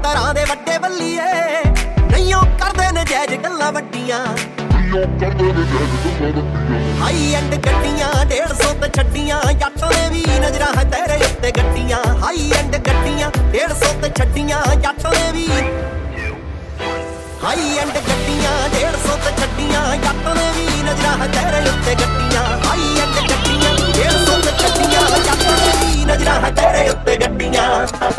ਮਿੱਤਰਾਂ ਦੇ ਵੱਡੇ ਬੱਲੀਏ ਨਹੀਂਓ ਕਰਦੇ ਨਜਾਇਜ਼ ਗੱਲਾਂ ਵੱਡੀਆਂ ਹਾਈ ਐਂਡ ਗੱਡੀਆਂ 150 ਤੇ ਛੱਡੀਆਂ ਜੱਟ ਦੇ ਵੀ ਨਜ਼ਰਾਂ ਹੈ ਤੇਰੇ ਉੱਤੇ ਗੱਡੀਆਂ ਹਾਈ ਐਂਡ ਗੱਡੀਆਂ 150 ਤੇ ਛੱਡੀਆਂ ਜੱਟ ਦੇ ਵੀ ਹਾਈ ਐਂਡ ਗੱਡੀਆਂ 150 ਤੇ ਛੱਡੀਆਂ ਜੱਟ ਦੇ ਵੀ ਨਜ਼ਰਾਂ ਹੈ ਤੇਰੇ ਉੱਤੇ ਗੱਡੀਆਂ ਹਾਈ ਐਂਡ ਗੱਡੀਆਂ 150 ਤੇ ਛੱਡੀਆਂ ਜੱਟ ਦੇ ਵੀ ਨਜ਼ਰਾਂ ਹੈ ਤੇਰੇ ਉੱਤੇ ਗੱਡੀਆਂ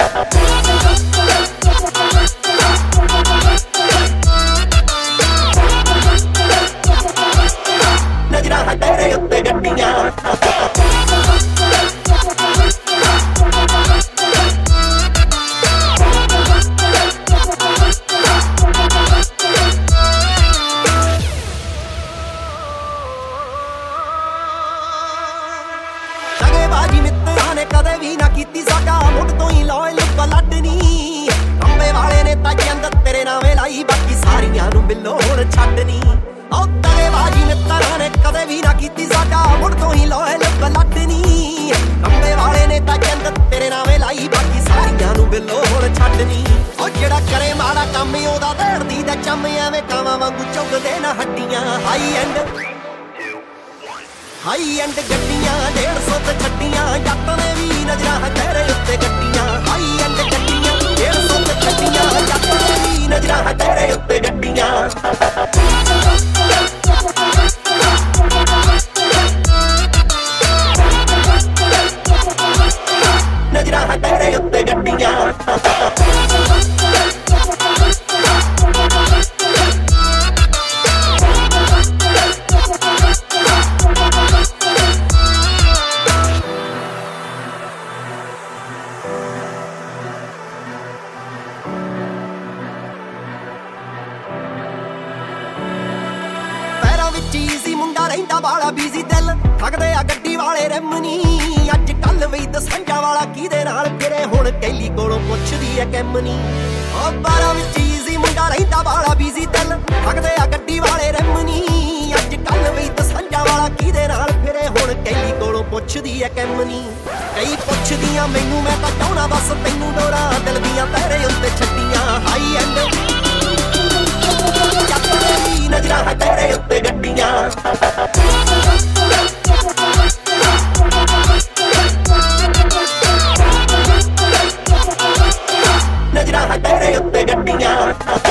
ਨਜ਼ਰਾਂ ਹੈ ਤੇਰੇ ਉੱਤੇ ਗੱਡੀਆਂ ਬਾਜੀ ਮਿੱਤਰਾਂ ਨੇ ਕਦੇ ਵੀ ਨਾ ਕੀਤੀ ਸਾਡਾ ਮੁੱਢ ਤੋਂ ਹੀ ਲਾਇਲ ਬਲੱਡ ਨੀ ਅੰਬੇ ਵਾਲੇ ਨੇ ਤਾਂ ਜੰਦ ਤੇਰੇ ਨਾਵੇਂ ਲਾਈ ਬਾਕੀ ਸਾਰੀਆਂ ਨੂੰ ਮਿਲੋ ਹੁਣ ਛੱਡ ਨੀ ਤੇਰੇ ਬਾਜੀ ਮਿੱਤਰਾਂ ਨੇ ਕਦੇ ਵੀ ਨਾ ਕੀਤੀ ਸਾਡਾ ਮੁੱਢ ਤੋਂ ਹੀ ਲਾਇਲ ਬਲੱਡ ਨੀ ਅੰਬੇ ਵਾਲੇ ਨੇ ਤਾਂ ਜੰਦ ਤੇਰੇ ਨਾਵੇਂ ਲਾਈ ਬਾਕੀ ਸਾਰੀਆਂ ਨੂੰ ਮਿਲੋ ਹੁਣ ਛੱਡ ਨੀ ਉਹ ਜਿਹੜਾ ਕਰੇ ਮਾੜਾ ਕੰਮ ਉਹਦਾ ਧੜਦੀ ਦਾ ਚੰਮ ਐਵੇਂ ਕਾਵਾਂ ਵਾਂਗੂ ਚੁੱਗਦੇ ਨਾ ਹੱਡੀਆਂ ਹਾਈ ਐਂਡ ਗੱਡੀਆਂ 150 ਤੇ ਛੱਡੀਆਂ ਜੱਟ ਨੇ ਵੀ ਨਜ਼ਰਾਂ ਹੈ ਤੇਰੇ ਉੱਤੇ ਗੱਡੀਆਂ ਹਾਈ ਐਂਡ ਗੱਡੀਆਂ 150 ਤੇ ਛੱਡੀਆਂ ਜੱਟ ਨੇ ਵੀ ਨਜ਼ਰਾਂ ਹੈ ਤੇਰੇ ਉੱਤੇ ਗੱਡੀਆਂ ਨਜ਼ਰਾਂ ਹੈ ਤੇਰੇ ਉੱਤੇ ਗੱਡੀਆਂ ਚੀਜ਼ੀ ਮੁੰਡਾ ਰਹਿੰਦਾ ਵਾਲਾ ਬੀਜ਼ੀ ਦਿਲ ਠੱਗਦੇ ਆ ਗੱਡੀ ਵਾਲੇ ਰਿਮ ਨੀ ਅੱਜ ਕੱਲ ਵੀ ਦਸਾਂਜਾ ਵਾਲਾ ਕਿਹਦੇ ਨਾਲ ਫਿਰੇ ਹੁਣ ਕੈਲੀ ਕੋਲੋਂ ਪੁੱਛਦੀ ਐ ਕਿਮ ਨੀ ਉਹ 12 ਵਿੱਚ ਚੀਜ਼ੀ ਮੁੰਡਾ ਰਹਿੰਦਾ ਵਾਲਾ ਬੀਜ਼ੀ ਦਿਲ ਠੱਗਦੇ ਆ ਗੱਡੀ ਵਾਲੇ ਰਿਮ ਨੀ ਅੱਜ ਕੱਲ ਵੀ ਦਸਾਂਜਾ ਵਾਲਾ ਕਿਹਦੇ ਨਾਲ ਫਿਰੇ ਹੁਣ ਕੈਲੀ ਕੋਲੋਂ ਪੁੱਛਦੀ ਐ ਕਿਮ ਨੀ ਕਈ ਪੁੱਛਦੀਆਂ ਮੈਨੂੰ ਮੈਂ ਤਾਂ ਚਾਹਣਾ ਬਸ ਤੈਨੂੰ ਡੋਰਾ ਦਿਲ ਦੀਆਂ ਤੇਰੇ ਉੱਤੇ ਛੱਡੀਆਂ ਹਾਈ ਐਂਡ ਨਜ਼ਰਾਂ ਹੈ ਤੇਰੇ ਉੱਤੇ ਗੱਡੀਆਂ ਨਜ਼ਰਾਂ ਹੈ ਤੇਰੇ ਉੱਤੇ ਗੱਡੀਆਂ